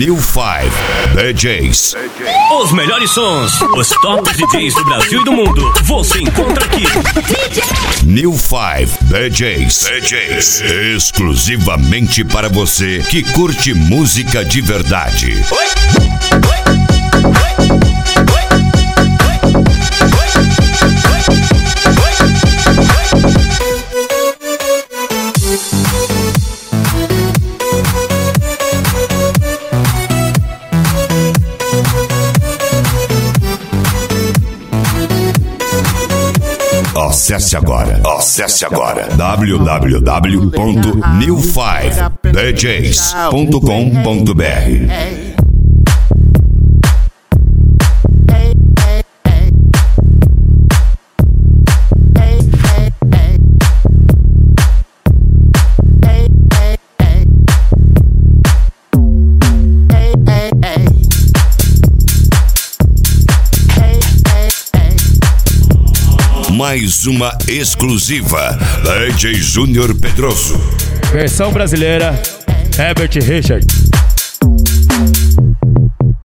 New 5 DJs. Os melhores sons, os top DJs do Brasil e do mundo, você encontra aqui. New 5 DJs. Exclusivamente para você que curte música de verdade. Acesse agora www.new5djs.com.br. Mais uma exclusiva, DJ Júnior Pedroso. Versão brasileira, Herbert Richard.